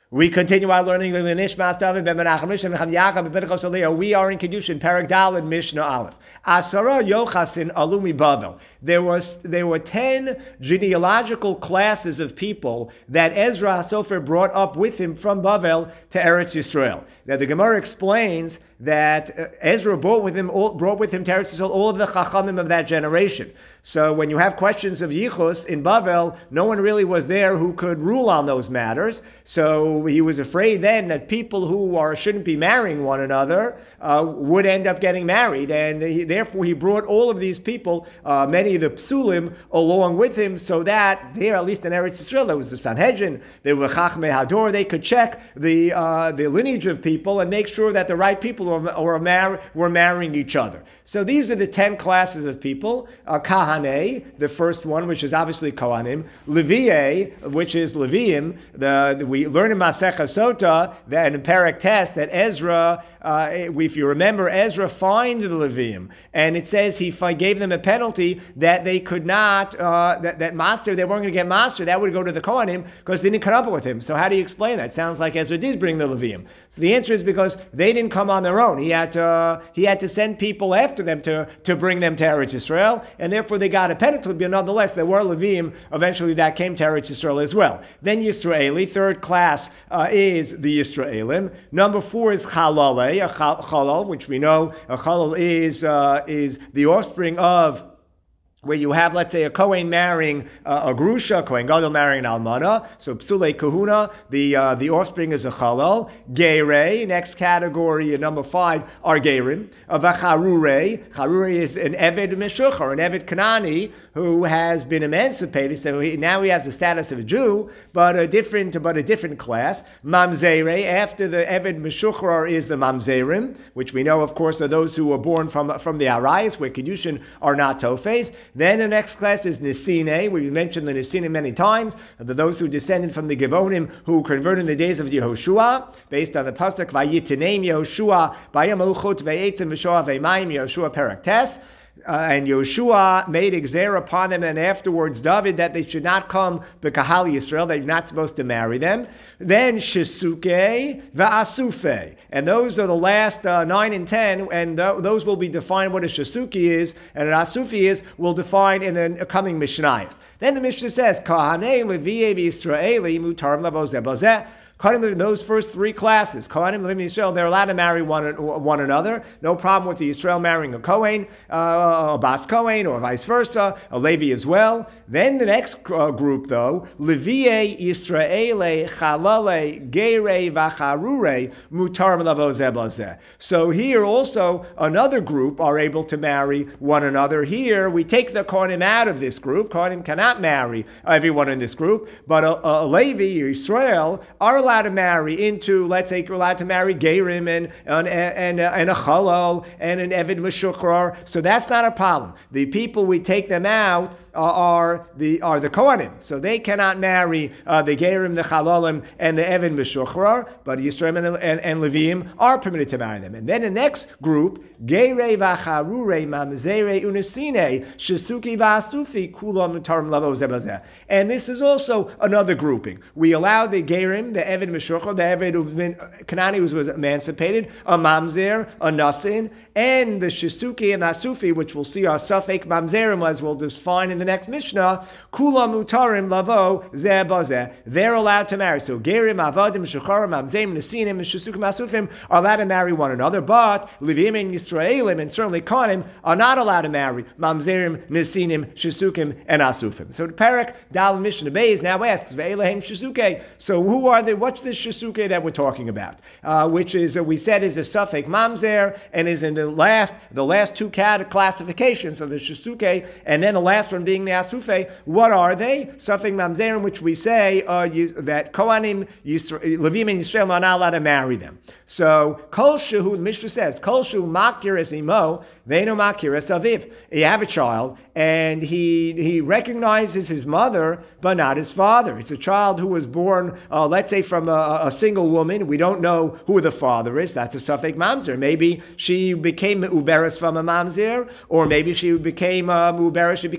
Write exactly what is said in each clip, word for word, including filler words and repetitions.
We continue our learning of Nishmas David ben Menachem Rishon ben Yaakov ben Pinchas Eliyahu. We are in Kedushin, Perek Daled, Mishnah Aleph. Asara Yochasin Alumi Bavel. There was there were ten genealogical classes of people that Ezra HaSofer brought up with him from Bavel to Eretz Yisrael. Now the Gemara explains that Ezra brought with him all, brought with him to Eretz Yisrael all of the Chachamim of that generation. So when you have questions of Yichus in Bavel, no one really was there who could rule on those matters. So he was afraid then that people who are shouldn't be marrying one another uh, would end up getting married, and he, therefore he brought all of these people, uh, many of the Psulim, along with him, so that there, at least in Eretz Yisrael, there was the Sanhedrin, there were Chachmei Hador, they could check the uh, the lineage of people and make sure that the right people were, were, mar- were marrying each other. So these are the ten classes of people. Uh, Kahanei, the first one, which is obviously Kohanim. Levi'e, which is Leviim. The, the, we learn in Masech Sota that in Perek Tes that Ezra, uh, if you remember, Ezra fined the Leviim, and it says he gave them a penalty that they could not, uh, that, that master, they weren't going to get master. That would go to the Kohanim because they didn't come up with him. So how do you explain that? It sounds like Ezra did bring the Leviim. So the answer is because they didn't come on their own. He had to, uh, he had to send people after them to, to bring them to Eretz Yisrael, and therefore they got a penalty, but nonetheless there were Leviim eventually that came to Eretz Yisrael as well. Then Yisraeli, third class uh, is the Yisraelim. Number four is Chalale, a Chalal, which we know a Chalal is uh, is the offspring of where you have, let's say, a Kohen marrying uh, a Grusha, Kohen Gadol marrying an Almana. So Psule Kahuna, the uh, the offspring is a Chalal. Geirei, next category, uh, number five, are Geirim. Uh, V'charurei, Charurei is an Eved Meshuchar, an Eved Kanani, who has been emancipated. So he, now he has the status of a Jew, but a different, but a different class. Mamzerei, after the Eved Meshuchar is the Mamzerim, which we know, of course, are those who were born from, from the Arayas, where Kedushin are not Tofes. Then the next class is Nisine. We mentioned the Nisine many times. Those who descended from the Gevonim who converted in the days of Yehoshua, based on the pasuk Vayitenem Yehoshua Bayam Uchot Ve'etzim V'Shoah Ve'mayim Yehoshua Perek Tes. Uh, and Yeshua made exer upon them, and afterwards David, that they should not come b'kahal Yisrael, that you're not supposed to marry them. Then Shisuke v'Asufe, and those are the last uh, nine and ten, and th- those will be defined what a Shisuki is and an Asufi is. Will define in the coming Mishnayos. Then the Mishnah says Kahanei Levi'e v'Yisraeli Mutarim Lavozeh Bazeh. Kohanim in those first three classes, Kohanim living in Israel, they're allowed to marry one, one another. No problem with the Israel marrying a Kohen, uh, a Bas Kohen, or vice versa, a Levi as well. Then the next uh, group, though, Levi'e, Yisraele, Chalale, Geire, Vacharure, Mutarim Lavozeh Bazeh. So here also another group are able to marry one another. Here we take the Kohanim out of this group. Kohanim cannot marry everyone in this group, but a, a Levi, Israel, are allowed to marry into, let's say, you're allowed to marry Geirim and and, and, and a Chalal and an Eved Meshukrar. So that's not a problem. The people we take them out uh, are the are the Kohanim. So they cannot marry uh, the Geirim, the Chalalim, and the Eved Meshukrar, but Yisrael and, and, and Leviim are permitted to marry them. And then the next group, Geirei v'Charurei Mamzerei Unesine Shisuki v'Asufi Kulam Mutarim Lavozeh Bazeh. And this is also another grouping. We allow the Geirim, the Eved Meshuchar, the Eved who's been Kanani, who was emancipated, a Mamzer, a Nasin, and the Shisuki and Asufi, which we'll see are Safek Mamzerim, as we'll define in the next Mishnah. Kula Mutarim Lavo Zeh Bazeh. They're allowed to marry. So Geirim, Avadim, Meshucharim, Mamzerim, Nasinim, Shisukim, Asufim are allowed to marry one another, but Leviim and Yisraelim and certainly Kohanim are not allowed to marry Mamzerim, Nasinim, Shisukim, and Asufim. So the Perek Dal Mishnah Beis now asks Ve'elahem Shisuke. So who are they? What's this Shisuke that we're talking about? Uh, which is uh, we said is a Safek Mamzer and is in the last the last two cat classifications of the Shisuke, and then the last one being the Asufe. What are they? Safek Mamzerim, which we say uh, you, that Kohanim, Yisra, Levim, and Yisrael are not allowed to marry them. So Kol Shehu, the Mishnah says Kol Shehu Makir es Imo, Ve'eno Makir es Aviv. You have a child and he he recognizes his mother but not his father. It's a child who was born, uh, let's say, from a, a single woman. We don't know who the father is. That's a Safek Mamzer. Maybe she became Uberes from a Mamzer, or maybe she became uh, Uberes, she became pregnant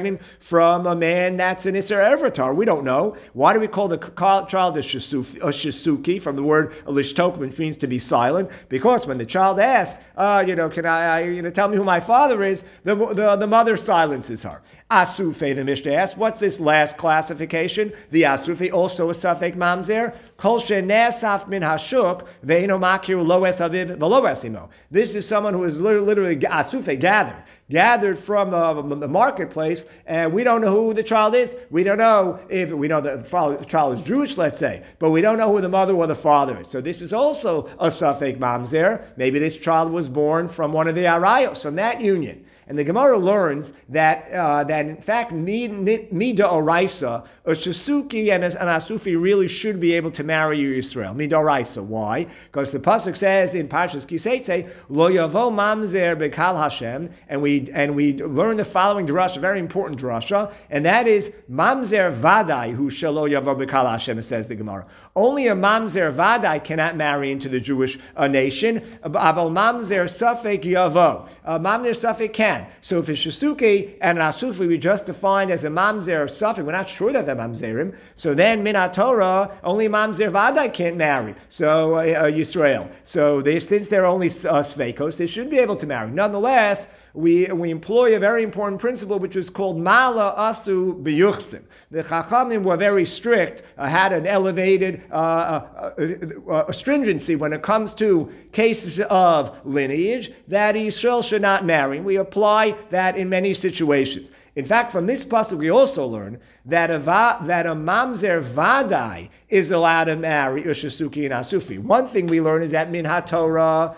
pregnant from a man that's an Isser Erevatar? We don't know. Why do we call the child a shisuki, from the word lishtok, which means to be silent? Because when the child asks, uh, you know, can I, I, you know, tell me who my father is, the, the, the mother silences her. Asufe, the Mishnah asks, what's this last classification? The Asufe, also a Safek Mamzer. Kol she'nesaf min hashuk, ve'ino makir lo es aviv v'lo es imo. This is someone who is literally, literally Asufe, gathered. Gathered from uh, the marketplace, and we don't know who the child is. We don't know if, we know that the child is Jewish, let's say, but we don't know who the mother or the father is. So this is also a Safek Mamzer. Maybe this child was born from one of the Arayos, from that union. And the Gemara learns that uh, that in fact Mida Oraisa, a Shisuki and an Asufi really should be able to marry Yisrael. Mida Oraisa. Why? Because the pasuk says in Parshas Kiseitze, Lo Yavo Mamzer Bekal Hashem, and we and we learn the following drasha, very important drasha, and that is Mamzer Vadai, who Shelo Yavo Bekal Hashem, says the Gemara. Only a Mamzer Vadai cannot marry into the Jewish uh, nation. Aval Mamzer Safek Yavo. Uh, Mamzer Safek can. So if it's Shisuki and an Asufi we just defined as a Mamzer Safek, we're not sure that they're Mamzerim. So then Minat Torah, only Mamzer Vadai can't marry. So uh, uh, Yisrael. So they, since they're only uh, Sveikos, they should be able to marry. Nonetheless, we we employ a very important principle which is called Mala Asu B'Yuchsim. The Chachamim were very strict, uh, had an elevated uh, uh, uh, uh, stringency when it comes to cases of lineage that Yisrael should not marry. We apply that in many situations. In fact, from this pasuk we also learn that a, va, that a mamzer vadai is allowed to marry a shisuki and asufi. One thing we learn is that min haTorah,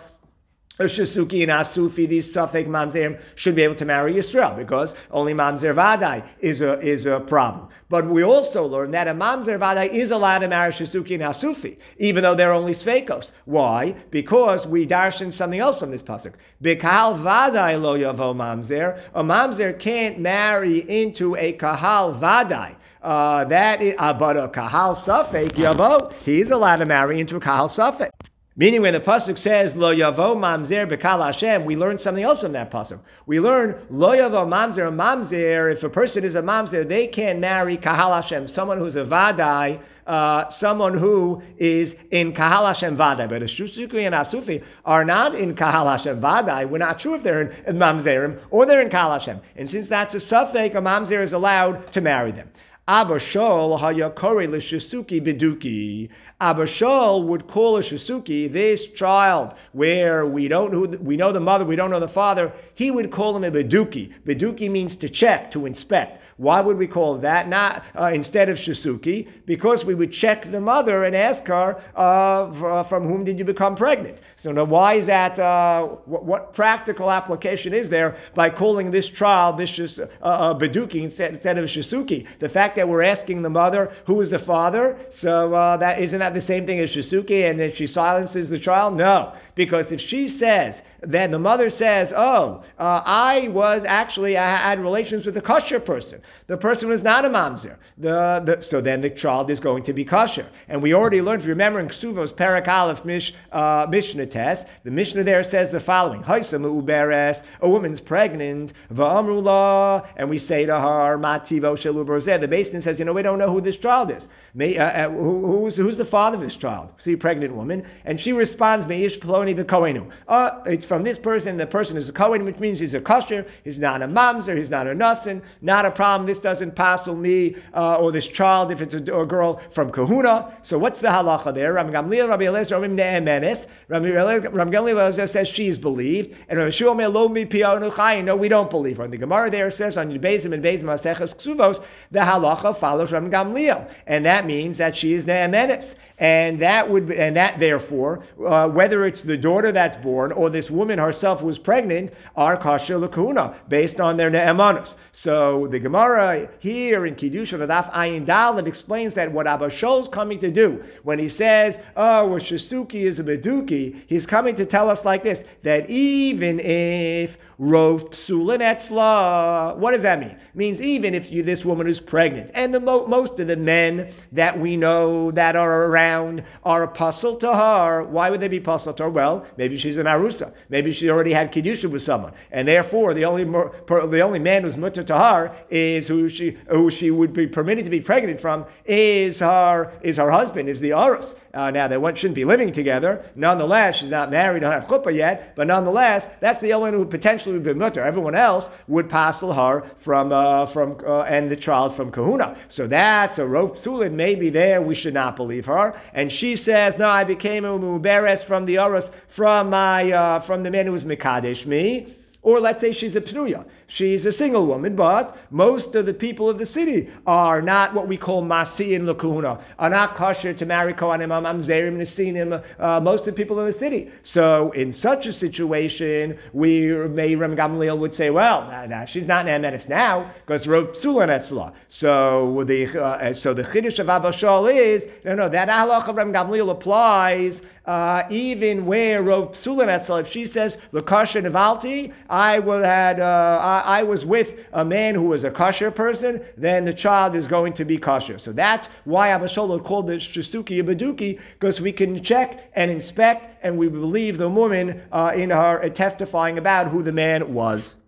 a Shisuki and Asufi, these Safek Mamzerim, should be able to marry Yisrael because only Mamzer Vadai is a, is a problem. But we also learn that a Mamzer Vadai is allowed to marry Shisuki and Asufi, even though they're only Sveikos. Why? Because we darshan something else from this pasuk. B'kahal Vadai lo yavo Mamzer. A Mamzer can't marry into a Kahal Vadai. Uh, that is, uh, but a Kahal Safek Yavo, he's allowed to marry into a Kahal Safek. Meaning when the pasuk says Lo Yavo Mamzer B'Kal Hashem, we learn something else from that pasuk. We learn Lo Yavo Mamzer Mamzer. If a person is a Mamzer, they can't marry Kahal Hashem, someone who's a Vadai, uh, someone who is in Kahal Hashem Vadai. But a Shisuki and Asufi are not in Kahal Hashem Vadai. We're not sure if they're in, in Mamzerim or they're in Kahal Hashem. And since that's a Safek, a Mamzer is allowed to marry them. Abba Shaul hayakori l'shisuki biduki. Abba Shaul would call a shisuki, this child where we don't who we know the mother, we don't know the father. He would call him a biduki. Biduki means to check, to inspect. Why would we call that not uh, instead of shisuki? Because we would check the mother and ask her uh, from whom did you become pregnant. So now, why is that? Uh, what, what practical application is there by calling this child this shis, uh, uh, biduki instead, instead of shisuki? The fact that we're asking the mother who is the father, so uh, that isn't that the same thing as shisuki, and then she silences the child? No, because if she says, then the mother says, oh, uh, I was actually, I had relations with a kosher person. The person was not a mamzer. The, the, so then the child is going to be kosher. And we already learned, if you remember in Ksuvos, Perak Aleph, Mish, uh, Mishnah test, the Mishnah there says the following, Haisam uberes, a woman's pregnant, va'amru la, and we say to her, mativo shelu brozeh. The Basin says, you know, we don't know who this child is. May, uh, uh, who, who's, who's the father of this child? See, a pregnant woman. And she responds, Meish ploni v'kohenu. Uh, it's from this person. The person is a Kohen, which means he's a kosher. He's not a mamzer. He's not a nasin. Not a problem. This doesn't passel me uh, or this child if it's a, a girl from kahuna. So what's the halacha there? Rabbi Gamliel, Rabbi Eliezer, Rabbi Ne'emenes. Rabbi Gamliel says she's believed. And Rabbi Shmuel lo mi piyanu chayin. No, we don't believe her. And the Gemara there says on Yudbezim and Bezim Maseches Ksuvos, the halacha follows Rabbi Gamliel. And that means that she is Ne'emenes. And that would be, and that therefore, uh, whether it's the daughter that's born or this woman herself who was pregnant, are kosher l'kahuna based on their ne'emanus. So the Gemara here in Kiddushin Adaf Ayin Dal, it explains that what Abba Shaul is coming to do when he says, "Oh, well, Shisuki is a beduki," he's coming to tell us like this: that even if rov psulin etzla, what does that mean? It means even if you, this woman is pregnant, and the mo- most of the men that we know that are around around are puzzle to her. Why would they be puzzle to her? Well, maybe she's an arusa. Maybe she already had kiddushin with someone, and therefore the only the only man who's mutter to her is who she who she would be permitted to be pregnant from is her is her husband, is the arus. Uh, now, they shouldn't be living together. Nonetheless, she's not married, don't have chuppah yet, but nonetheless, that's the only one who potentially would be mutter. Everyone else would passel her from, uh, from uh, and the child from kahuna. So that's a rov psulin. Maybe there we should not believe her. And she says, no, I became a muberes from the arus, from my, uh, from the man who was mekadesh me. Or let's say she's a pnuya. She's a single woman, but most of the people of the city are not what we call masiin lakuna, are not kosher to marry kohanim, mamzerim, nesinim, uh, most of the people in the city. So in such a situation, we, may Ram Gamliel would say, well, nah, nah, she's not ne'emenes now, because rov psulan etzla. So the uh, so the chiddush of Abba Shaul is, no, no, that halach of Ram Gamliel applies uh, even where rov psulan etzla. If she says, the kosher nevalti, I was had uh, I, I was with a man who was a kosher person, then the child is going to be kosher. So that's why Abba Shaul called it Shtuki Abaduki, because we can check and inspect, and we believe the woman uh, in her uh, testifying about who the man was.